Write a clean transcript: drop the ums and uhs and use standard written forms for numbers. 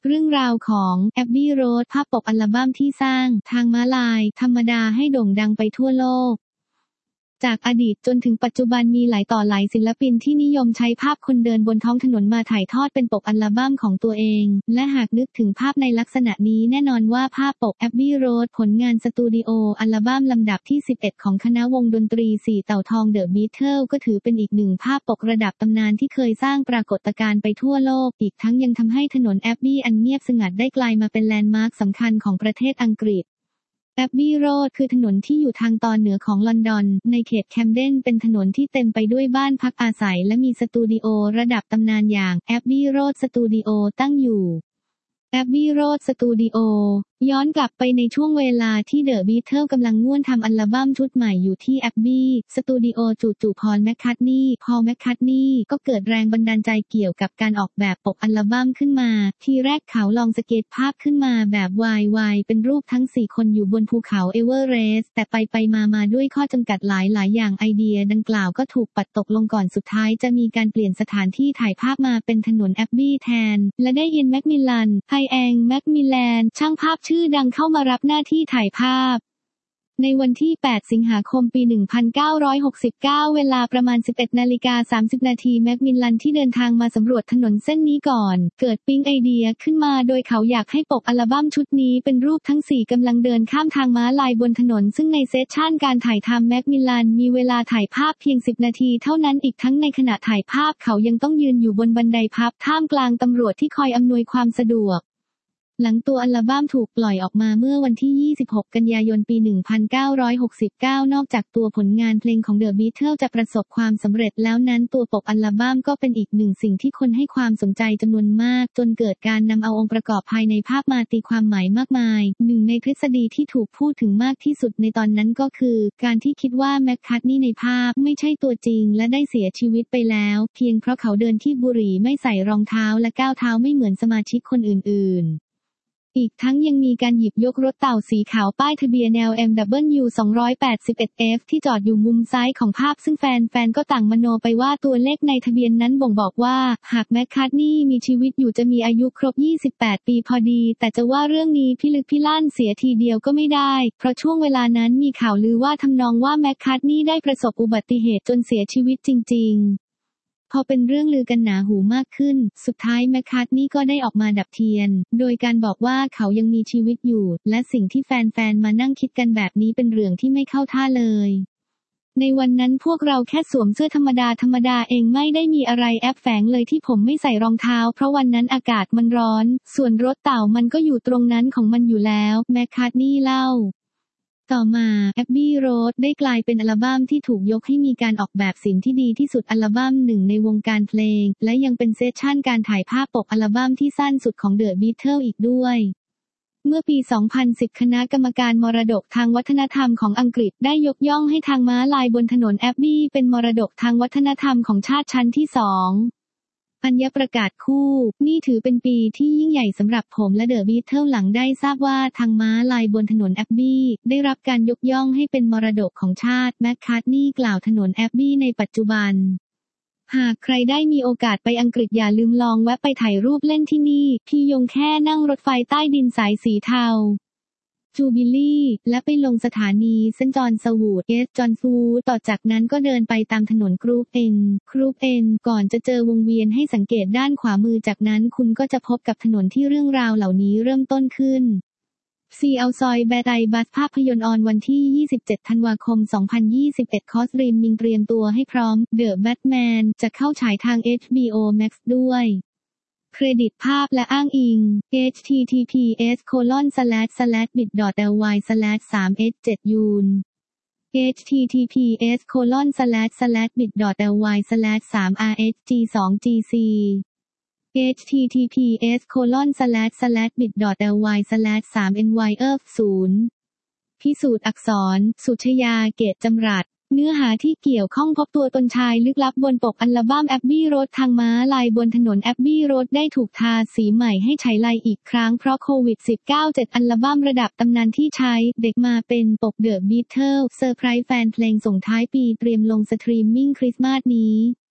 เรื่องราวของแอบบี้โรธภาพปกอัลบั้มที่สร้างทางม้าลายธรรมดาให้โด่งดังไปทั่วโลกจากอดีตจนถึงปัจจุบันมีหลายต่อหลายศิลปินที่นิยมใช้ภาพคนเดินบนท้องถนนมาถ่ายทอดเป็นปกอัลบั้มของตัวเองและหากนึกถึงภาพในลักษณะนี้แน่นอนว่าภาพปกแอบบี้โรธผลงานสตูดิโออัลบั้มลำดับที่11ของคณะวงดนตรี4เต่าทองเดอะบีทเทิลก็ถือเป็นอีกหนึ่งภาพปกระดับตำนานที่เคยสร้างปรากฏการณ์ไปทั่วโลกอีกทั้งยังทำให้ถนนแอบบี้อันเงียบสงัดได้กลายมาเป็นแลนด์มาร์คสำคัญของประเทศอังกฤษแอบบี้โรดคือถนนที่อยู่ทางตอนเหนือของลอนดอนในเขตแคมเดนเป็นถนนที่เต็มไปด้วยบ้านพักอาศัยและมีสตูดิโอระดับตำนานอย่างแอบบี้โรดสตูดิโอตั้งอยู่แอบบี้โรดสตูดิโอย้อนกลับไปในช่วงเวลาที่เดอะบีทเทิลกำลังง่วนทำอัลบั้มชุดใหม่อยู่ที่แอบบี้สตูดิโอจู่ๆพอลแมคคาร์ทนีย์ก็เกิดแรงบันดาลใจเกี่ยวกับการออกแบบปกอัลบั้มขึ้นมาทีแรกเขาลองสเก็ตภาพขึ้นมาแบบวายเป็นรูปทั้ง4คนอยู่บนภูเขาเอเวอเรสต์แต่ไปมาด้วยข้อจำกัดหลายอย่างไอเดียดังกล่าวก็ถูกปัดตกลงก่อนสุดท้ายจะมีการเปลี่ยนสถานที่ถ่ายภาพมาเป็นถนนแอบบี้แทนและได้ยินแมคมิลลันไฮแองแมคมิลแลนช่างภาพชื่อดังเข้ามารับหน้าที่ถ่ายภาพในวันที่8สิงหาคมปี1969เวลาประมาณ 11:30 นาทีแมคมิลลันที่เดินทางมาสำรวจถนนเส้นนี้ก่อนเกิดปิ๊งไอเดียขึ้นมาโดยเขาอยากให้ปกอัลบั้มชุดนี้เป็นรูปทั้ง4กำลังเดินข้ามทางม้าลายบนถนนซึ่งในเซสชั่นการถ่ายทำแมคมิลลันมีเวลาถ่ายภาพเพียง10นาทีเท่านั้นอีกทั้งในขณะถ่ายภาพเขายังต้องยืนอยู่บนบันไดพับท่ามกลางตำรวจที่คอยอำนวยความสะดวกหลังตัวอัลบั้มถูกปล่อยออกมาเมื่อวันที่26กันยายนปี1969นอกจากตัวผลงานเพลงของ The Beatles จะประสบความสำเร็จแล้วนั้นตัวปกอัลบั้มก็เป็นอีกหนึ่งสิ่งที่คนให้ความสนใจจำนวนมากจนเกิดการนำเอาองค์ประกอบภายในภาพมาตีความหมายมากมายหนึ่งในทฤษฎีที่ถูกพูดถึงมากที่สุดในตอนนั้นก็คือการที่คิดว่าแมคคาร์ทนีย์ในภาพไม่ใช่ตัวจริงและได้เสียชีวิตไปแล้วเพียงเพราะเขาเดินที่บุหรี่ไม่ใส่รองเท้าและก้าวเท้าไม่เหมือนสมาชิกคนอื่นๆอีกทั้งยังมีการหยิบยกรถเต่าสีขาวป้ายทะเบียน LMW 281F ที่จอดอยู่มุมซ้ายของภาพซึ่งแฟนก็ต่างมโนไปว่าตัวเลขในทะเบียนนั้นบ่งบอกว่าหากแมคคาร์ทนีย์มีชีวิตอยู่จะมีอายุครบ28ปีพอดีแต่จะว่าเรื่องนี้พิลึกพิลั่นเสียทีเดียวก็ไม่ได้เพราะช่วงเวลานั้นมีข่าวลือว่าทำนองว่าแมคคาร์ทนีย์ได้ประสบอุบัติเหตุจนเสียชีวิตจริงๆพอเป็นเรื่องลือกันหนาหูมากขึ้นสุดท้ายแมคคาร์ทนีย์ก็ได้ออกมาดับเทียนโดยการบอกว่าเขายังมีชีวิตอยู่และสิ่งที่แฟนๆมานั่งคิดกันแบบนี้เป็นเรื่องที่ไม่เข้าท่าเลยในวันนั้นพวกเราแค่สวมเสื้อธรรมดาเองไม่ได้มีอะไรแอบแฝงเลยที่ผมไม่ใส่รองเท้าเพราะวันนั้นอากาศมันร้อนส่วนรถเต่ามันก็อยู่ตรงนั้นของมันอยู่แล้วแมคคาร์ทนีย์เล่าต่อมาแอบบี้โรดได้กลายเป็นอัลบั้มที่ถูกยกให้มีการออกแบบศิลป์ที่ดีที่สุดอัลบั้มหนึ่งในวงการเพลงและยังเป็นเซสชั่นการถ่ายภาพปกอัลบั้มที่สั้นสุดของเดอะบีทเทิลอีกด้วยเมื่อปี 2010 คณะกรรมการมรดกทางวัฒนธรรมของอังกฤษได้ยกย่องให้ทางม้าลายบนถนนแอบบี้เป็นมรดกทางวัฒนธรรมของชาติชั้นที่2อัญญประกาศคู่นี่ถือเป็นปีที่ยิ่งใหญ่สำหรับผมและเดอะบีทเทิลหลังได้ทราบว่าทางม้าลายบนถนนแอบบี้ได้รับการยกย่องให้เป็นมรดกของชาติแมคคาร์ทนีย์กล่าวถนนแอบบี้ในปัจจุบันหากใครได้มีโอกาสไปอังกฤษอย่าลืมลองแวะไปถ่ายรูปเล่นที่นี่พี่ยงแค่นั่งรถไฟใต้ดินสายสีเทาจูบิลี่และไปลงสถานีเซนต์จอห์นสวูดจอห์นฟูต่อจากนั้นก็เดินไปตามถนนกรุ๊ปเอ็นก่อนจะเจอวงเวียนให้สังเกตด้านขวามือจากนั้นคุณก็จะพบกับถนนที่เรื่องราวเหล่านี้เริ่มต้นขึ้นซีเอาซอยแบไตบัสภาพยนตร์ออนวันที่27ธันวาคม2021คอสรินมิงเตรียมตัวให้พร้อมเดอะแบทแมนจะเข้าฉายทาง HBO Max ด้วยเครดิตภาพและอ้างอิง https://bit.ly/3s7yun https://bit.ly/3rsg2gc https://bit.ly/3nyf0 พิสูจน์อักษรสุชยาเกตจำรัดเนื้อหาที่เกี่ยวข้องพบตัวตนชายลึกลับบนปกอัลบั้มแอบบี้โรดทางม้าลายบนถนนแอบบี้โรดได้ถูกทาสีใหม่ให้ฉายไลอีกครั้งเพราะโควิด -19 7 อัลบั้มระดับตำนานที่ใช้เด็กมาเป็นปกเดอะบีทเทิลเซอร์ไพรส์แฟนเพลงส่งท้ายปีเตรียมลงสตรีมมิ่งคริสต์มาสนี้